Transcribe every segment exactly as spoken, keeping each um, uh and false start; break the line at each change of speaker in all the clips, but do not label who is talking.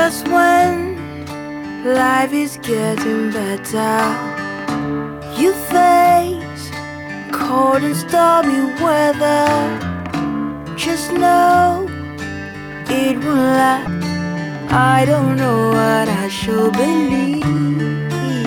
Just when life is getting better, you face cold and stormy weather. Just know it will last. I don't know what I should believe.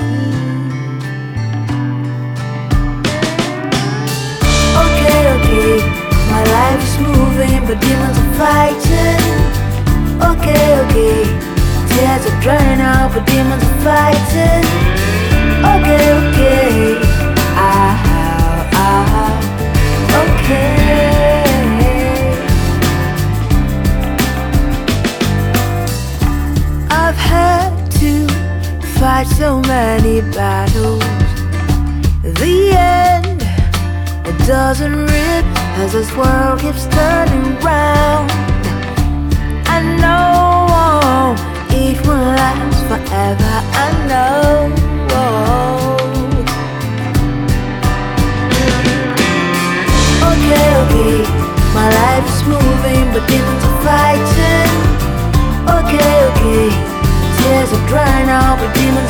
Okay, okay, my life is moving, but demons are fighting. Okay, okay, tears are drying out, but demons are fighting. Okay, okay, ah, ah, okay. I've had to fight so many battles. The end, it doesn't rip as this world keeps turning round. I know it will last forever, I know. Okay, okay, my life is moving, but demons are fighting. Okay, okay, tears are drying out, but demons